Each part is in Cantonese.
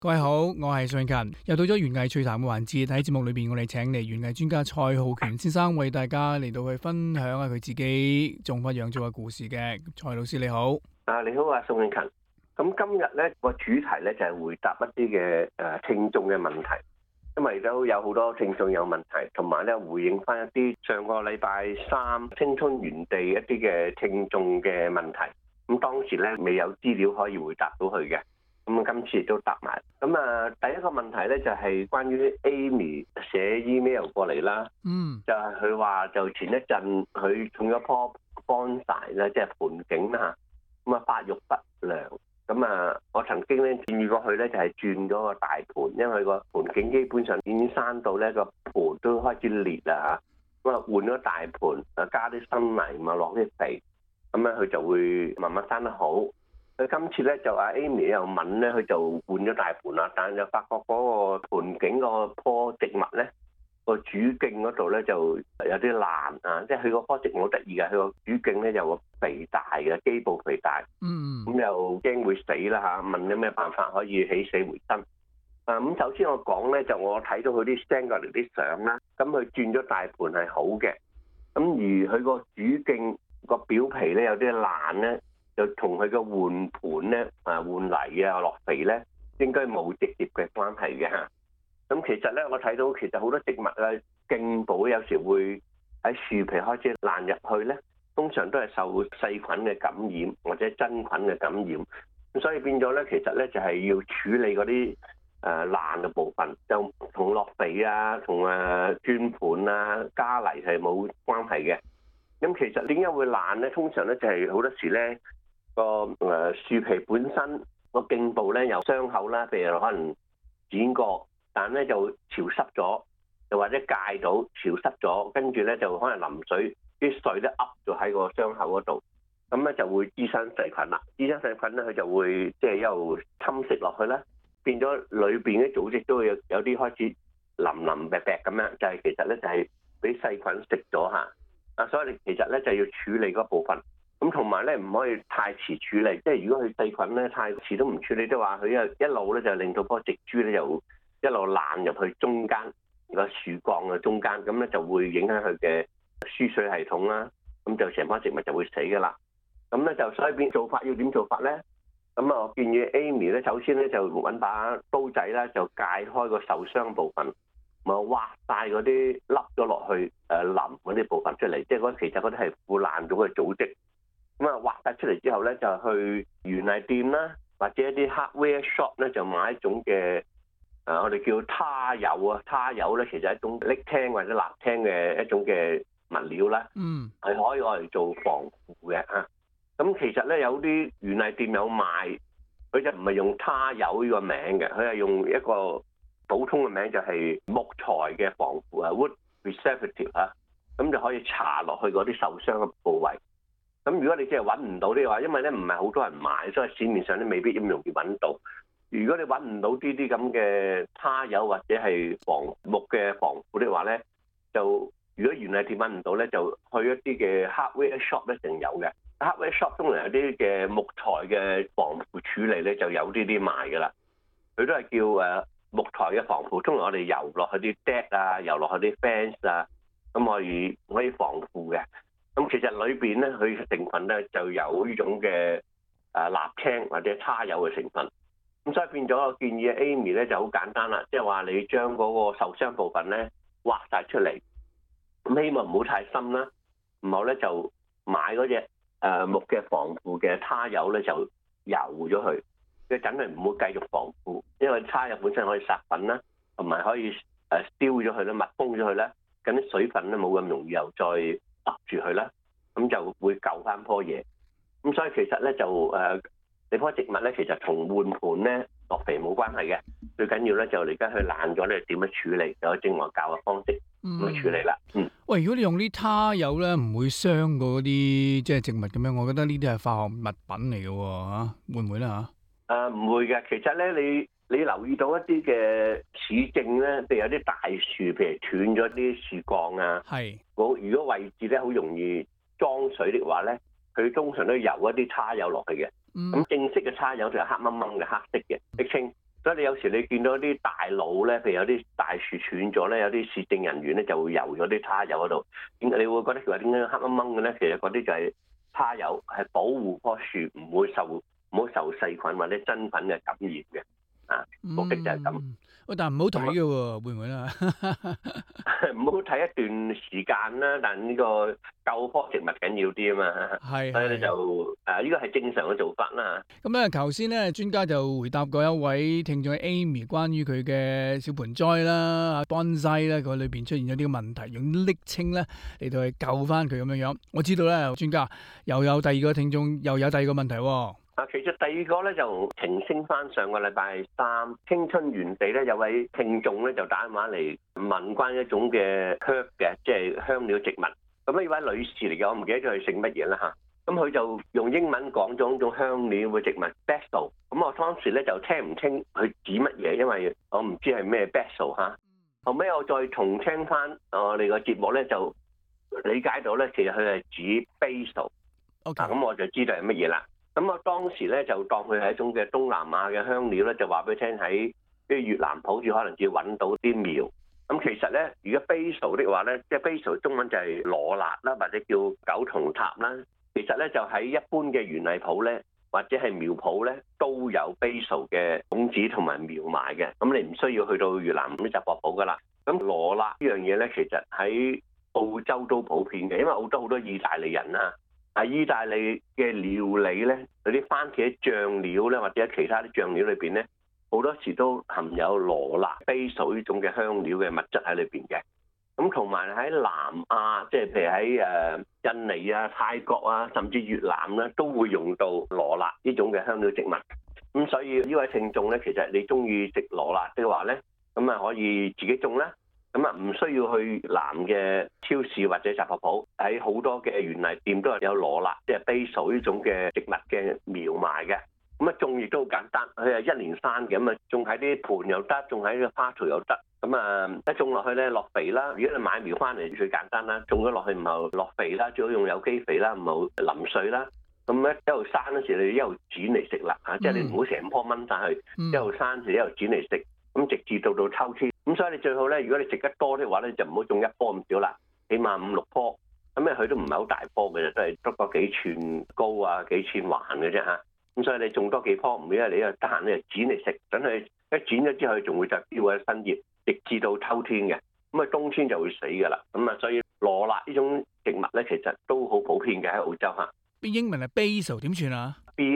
各位好，我係尚勤，又到咗園藝趣談嘅環節。喺節目裏邊，我哋請嚟園藝專家蔡浩權先生為大家嚟到去分享下佢自己種花養草嘅故事嘅。蔡老師你好。 你好啊，宋永勤。咁今日咧個主題咧就係回答一啲嘅聽眾嘅問題，因為都有好多聽眾有問題，同埋咧回應翻一啲上個禮拜三青春園地一啲嘅聽眾嘅問題。咁當時咧未有資料可以回答到佢嘅。咁今次亦都答埋。咁第一個問題咧就係關於 Amy 寫 email 過嚟啦。就係佢話就前一陣佢種咗棵 bonsai 咧，即係盆景啦。咁發育不良。咁我曾經咧建議過佢咧就係轉咗個大盆，因為個盆景基本上已經生到咧個盆都開始裂啦。咁換咗大盆，加啲新泥，咪落啲肥，咁樣佢就會慢慢生得好。佢今次咧就阿 Amy 又問咧，佢就換咗大盆啦，但係就發覺嗰個盆景個棵植物咧個主徑嗰度咧就有啲爛啊，即係佢個棵植物好得意嘅，佢個主徑咧有個肥大嘅基部肥大，咁又驚會死啦嚇，問有咩辦法可以起死回生？咁首先我講咧，就我睇到佢啲 send 過嚟啲相啦，咁佢轉咗大盆係好嘅，咁而佢個主徑個表皮咧有啲爛咧。就同佢個換盤咧換泥啊落肥咧，應該冇直接嘅關係嘅嚇。咁其實咧，我睇到其實好多植物嘅莖部有時會喺樹皮開始爛入去咧，通常都係受細菌嘅感染或者真菌嘅感染。咁所以變咗咧，其實咧就係要處理嗰啲爛嘅部分，就同落肥啊、同轉盤啊、加泥係冇關係嘅。咁其實點解會爛咧？通常咧就係好多時咧。個樹皮本身個莖部咧有傷口啦，譬如可能剪過，但咧就潮濕咗，又或者戒到潮濕咗，跟住咧就可能淋水，啲水都噏咗喺個傷口嗰度，咁咧就會滋生細菌啦。滋生細菌咧，佢就會即係一路侵蝕落去啦，變咗裏邊啲組織都會有啲開始淋淋白白咁樣，就係其實咧就係俾細菌食咗嚇。所以你其實咧就要處理嗰部分。咁同埋咧唔可以太遲處理，即係如果佢細菌咧太遲都唔處理，即係話佢一路咧就令到棵植株咧就一路爛入去中間個樹幹嘅中間，咁咧就會影響佢嘅輸水系統啦，咁就成棵植物就會死噶啦。咁咧就所以做法要點做法咧？咁我建議 Amy 咧，首先咧就揾把刀仔啦，就解開個受傷部分，咪挖晒嗰啲凹咗落去淋嗰啲部分出嚟，即係其實嗰啲係腐爛咗嘅組織。咁挖晒出嚟之後咧，就去園藝店啦，或者一啲 hardware shop 咧，就買一種嘅我哋叫他油啊。他油咧其實係一種瀝青或者瀝青嘅一種嘅物料啦，係可以攞嚟做防腐嘅嚇。咁其實咧有啲園藝店有賣，佢就唔係用他油呢個名嘅，佢係用一個普通嘅名，就係木材嘅防腐 wood preservative 啊，咁就可以搽落去嗰啲受傷嘅部位。咁如果你即係揾唔到呢話，因為咧唔係好多人買，所以市面上咧未必咁容易揾到。如果你揾唔到呢啲咁嘅他油或者係防木嘅防腐的話咧，就如果園藝店揾唔到咧，就去一啲嘅 hardware shop 一定有嘅。hardware shop 通常有啲嘅木材嘅防腐處理咧，就有呢啲賣噶啦。佢都係叫木材嘅防腐，通常我哋油落去啲 deck 啊，油落去啲 fence 啊，咁可以防腐嘅。咁其實裏邊咧，佢成分咧就有呢種嘅瀝青或者他油嘅成分。咁所以變咗我建議 Amy 咧就好簡單啦，即係話你將嗰個受傷部分咧挖晒出嚟，咁希望唔好太深啦，唔好咧就買嗰隻木嘅防腐嘅他油咧就油咗佢，佢等佢唔好繼續防腐，因為他油本身可以殺菌啦，同埋可以燒咗佢啦，密封咗佢啦，咁啲水分咧冇咁容易又再揼住佢啦，咁就會救翻棵嘢。咁所以其實咧就你棵植物咧其實同換盤咧落肥冇關係嘅，最緊要咧就你而家佢爛咗咧點樣處理，就有正話教嘅方式咁去處理啦。 喂，如果你用啲他油咧，唔會傷過嗰啲即係植物咁樣，我覺得呢啲係化學物品嚟嘅喎，會唔會咧嚇？唔會嘅，其實咧你留意到一啲嘅市政咧，譬如有啲大樹，譬如斷咗啲樹幹啊，如果位置咧好容易裝水的話咧，佢通常都油一啲他油落去嘅。咁正式嘅他油就係黑掹掹嘅黑色嘅瀝青， 所以你有時你見到啲大路咧，譬如有啲大樹斷咗咧，有啲市政人員咧就會油咗啲叉油嗰度。你會覺得佢話點解黑掹掹嘅咧？其實嗰啲就係叉油，係保護棵樹唔會受細菌或者真菌嘅感染嘅。目的就係咁。 但係唔好睇嘅喎，會唔會啦？ 唔好睇一段時間啦，但呢個救棵植物緊要啲啊嘛。係，所以咧就呢個係正常嘅做法啦。 咁咧，頭先咧專家就回答過一位聽眾 Amy 關於佢嘅小盆栽啦、bonsai 咧，佢裏邊出現咗啲問題，用瀝青咧嚟到去救翻佢咁樣樣。我知道咧，專家又有第二個聽眾，又有第二個問題喎。 其實第二個咧就澄清翻上個禮拜三青春園地咧有位聽眾咧就打電話嚟問關於一種嘅 herb 嘅，即係香料植物。咁呢位女士嚟嘅，我唔記得咗佢姓乜嘢啦嚇。咁佢就用英文講咗一種香料嘅植物 basil。咁我當時咧就聽唔清佢指乜嘢，因為我唔知係咩 basil 嚇。後尾我再重聽翻我哋個節目咧，就理解到咧其實佢係指 basil。咁我就知道係乜嘢啦。咁我當時咧就當佢係一種嘅東南亞嘅香料咧，就話俾佢聽喺啲越南普至可能只要揾到啲苗。咁其實咧，如果 basil 的話咧，即係 basil 中文就係羅勒啦，或者叫九重塔啦。其實咧就喺一般嘅園藝鋪咧，或者係苗鋪咧，都有 basil 嘅種子同埋苗賣嘅。咁你唔需要去到越南啲雜貨鋪噶啦。咁羅勒呢樣嘢咧，其實喺澳洲都普遍嘅，因為澳洲好多意大利人啊。意大利嘅料理咧，嗰啲番茄醬料咧，或者其他啲醬料裏邊咧，好多時都含有羅勒、basil 呢種嘅香料嘅物質喺裏邊嘅。咁同埋喺南亞，即係譬如喺印尼啊、泰國啊，甚至越南咧，都會用到羅勒呢種嘅香料植物。咁所以呢位聽眾咧，其實你中意食羅勒嘅話咧，咁啊可以自己種啦。咁啊，唔需要去南嘅超市或者雜貨鋪，喺好多嘅園藝店都係有羅勒，即係 basil 呢種嘅植物嘅苗賣嘅。咁啊，種亦都好簡單，佢係一年生嘅，咁啊種喺啲盆又得，種喺個花槽又得。咁啊，一種落去咧落肥啦。如果你買苗翻嚟最簡單啦，種咗落去唔係落肥啦，最好用有機肥啦，唔好淋水啦。咁咧一路生嗰時，你一路剪嚟食啦嚇，即係你唔好成棵掹晒去，一路生時一路剪嚟食。咁直至到秋天，咁所以你最好咧，如果你食得多嘅話咧，就唔好種一棵咁少啦，起碼5、6棵。咁咧佢都唔係好大棵嘅，都係得個幾寸高啊，幾寸橫嘅啫嚇。咁所以你種多幾棵，唔係你又得閒咧剪嚟食，等佢一剪咗之後，仲會就飆嘅新葉，直至到秋天嘅。咁啊冬天就會死㗎啦。咁啊所以羅勒呢種植物咧，其實都好普遍嘅喺澳洲嚇。 英文係 basil 點算啊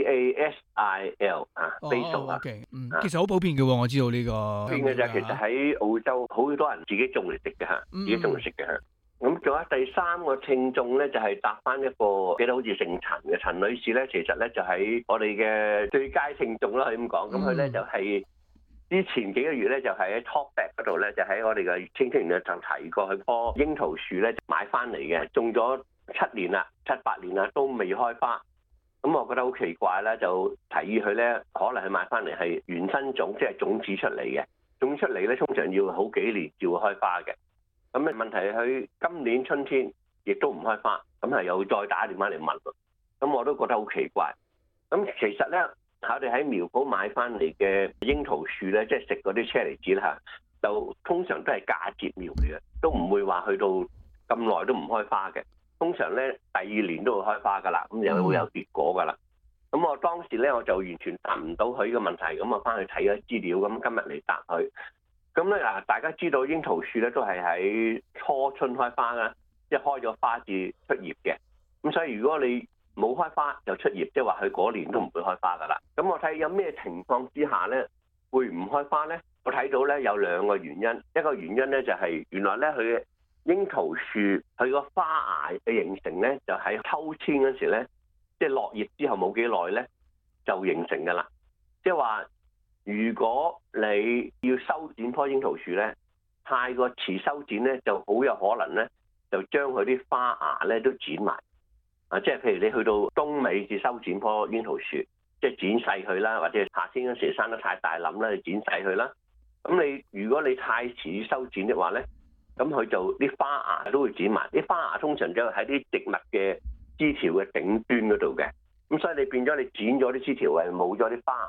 ？BASIL 啊 ，basil 啊， 其實好普遍嘅喎，我知道呢個。 普遍嘅就其實喺澳洲好多人自己種嚟食嘅嚇，自己種嚟食嘅嚇。咁仲有第三個聽眾咧，就係答翻一個記得好似姓陳嘅陳女士咧，其實咧就喺我哋嘅最佳聽眾啦，可以咁講。咁佢咧就係之前幾個月咧，就喺 Talkback 嗰度咧，就喺我哋嘅青青園咧就提過佢棵櫻桃樹咧買翻嚟嘅，種咗7年啦、7、8年啦，都未開花。咁我覺得好奇怪咧，就提議佢咧，可能佢買翻嚟係原生種，即係種子出嚟嘅。種出嚟咧，通常要好幾年至會開花嘅。咁咧問題係佢今年春天亦都唔開花，咁係又再打電話嚟問。咁我都覺得好奇怪。咁其實咧，我哋喺苗圃買翻嚟嘅櫻桃樹咧，即係食嗰啲車厘子啦，就通常都係嫁接苗嚟嘅，都唔會話去到咁耐都唔開花嘅。通常咧第2年都會開花噶啦，咁又會有結果噶啦。咁我當時咧我就完全答唔到佢嘅問題，咁我翻去睇咗資料，咁今日嚟答佢。咁咧嗱，大家知道櫻桃樹咧都係喺初春開花啦，一開咗花至出葉嘅。咁所以如果你冇開花就出葉，即係話佢嗰年都唔會開花噶啦。咁我睇有咩情況之下咧會唔開花咧？我睇到咧有2個原因，一個原因咧就係原來咧佢櫻桃樹佢個花芽嘅形成咧，就喺秋天嗰時咧，即係落葉之後冇幾耐咧，就形成㗎啦。即係話，如果你要修剪棵櫻桃樹咧，太過遲修剪咧，就好有可能咧，就將佢啲花芽咧都剪埋。即係譬如你去到冬尾至修剪棵櫻桃樹，即係剪細佢啦，或者夏天嗰時生得太大冧啦，你剪細佢啦。咁如果你太遲修剪嘅話咧，咁佢就啲花芽都會剪埋，啲花芽通常就喺啲植物嘅枝條嘅頂端嗰度嘅，咁所以你變咗你剪咗啲枝條係冇咗啲花芽，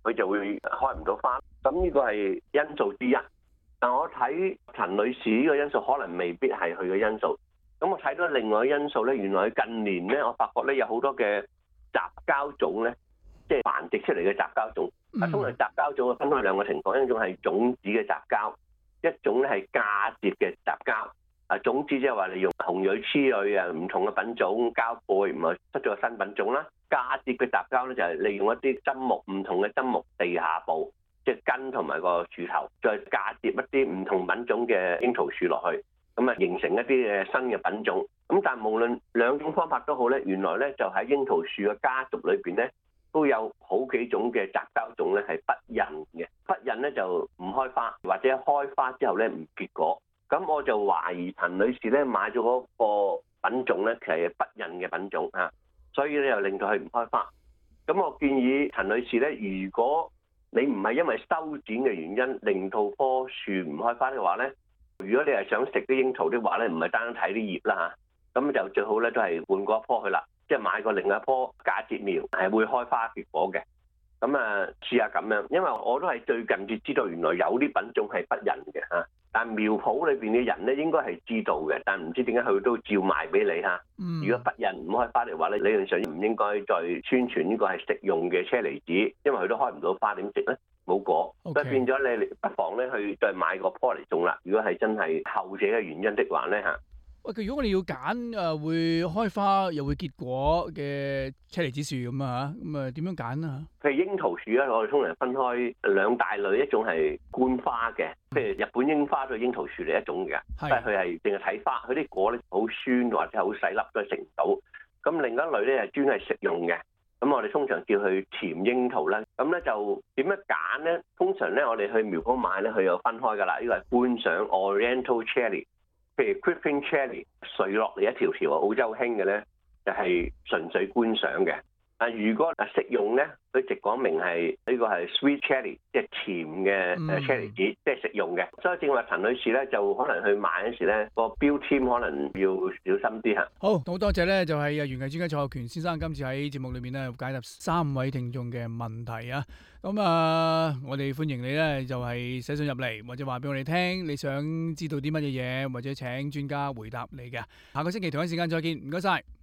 佢就會開唔到花。咁呢個係因素之一。但我睇陳女士呢個因素可能未必係佢嘅因素。咁我睇到另外一個因素咧，原來近年咧，我發覺咧有好多嘅雜交種咧，即係繁殖出嚟嘅雜交種。通常雜交種分開兩個情況，一種係種子嘅雜交，一種咧係嫁接嘅雜交。種子即係話利用雄蕊雌蕊啊，唔同嘅品種交配，唔係出咗個新品種啦。嫁接嘅雜交咧就係利用一啲針木唔同嘅針木地下部，即係根同埋個樹頭，再嫁接一啲唔同品種嘅櫻桃樹落去。咁啊，形成一啲嘅新嘅品種。咁但係無論兩種方法都好咧，原來咧就喺櫻桃樹嘅家族裏邊咧，都有好幾種嘅雜交種咧係不孕嘅。不孕咧就唔開花，或者開花之後咧唔結果。咁我就懷疑陳女士咧買咗嗰個品種咧，其實係不孕嘅品種啊，所以咧又令到佢唔開花。咁我建議陳女士咧，如果你唔係因為修剪嘅原因令到棵樹唔開花嘅話咧，如果你係想食啲櫻桃的話咧，唔係單單睇啲葉啦嚇，咁就最好咧都係換過一棵去啦，即係買過另一棵嫁接苗係會開花結果嘅。咁啊試下咁樣，因為我都係最近至知道原來有啲品種係不孕嘅嚇，但苗圃裏邊嘅人咧應該係知道嘅，但唔知點解佢都照賣俾你嚇。如果不孕唔開花嘅話咧，理論上唔應該再宣傳呢個係食用嘅車厘子，因為佢都開唔到花，點食咧？冇果，所以變咗你不妨咧去再買個棵嚟種啦。如果係真係後者嘅原因的話咧嚇。 喂，如果我哋要揀會開花又會結果嘅車厘子樹咁啊嚇，咁點樣揀啊？ 譬如櫻桃樹咧，我哋通常分開兩大類，一種係觀花嘅，譬如日本櫻花都係櫻桃樹嚟一種嘅，但係佢係淨係睇花，佢啲果咧好酸或者好細粒都食唔到。咁另一類咧係專係食用嘅，咁我哋通常叫佢甜櫻桃啦。咁咧就點樣揀咧？通常咧我哋去苗圃買咧，佢有分開㗎啦。呢個係觀賞 Oriental Cherry。譬如 Griffin Cherry 垂落嚟一條條澳洲興嘅咧，就係純粹觀賞嘅。但如果食用咧，佢直講明係呢個係 Sweet Cherry，即係甜嘅車厘子，即係食用嘅。所以正話陳女士咧，就可能去買嗰時咧，個標籤可能要小心啲嚇。 好多謝咧，就係園藝專家蔡浩權先生今次喺節目裏面咧解答3位聽眾嘅問題啊。咁我哋歡迎你咧，就係寫信入嚟，或者話俾我哋聽，你想知道啲乜嘢嘢，或者請專家回答你嘅。下個星期同一時間再見，唔該晒。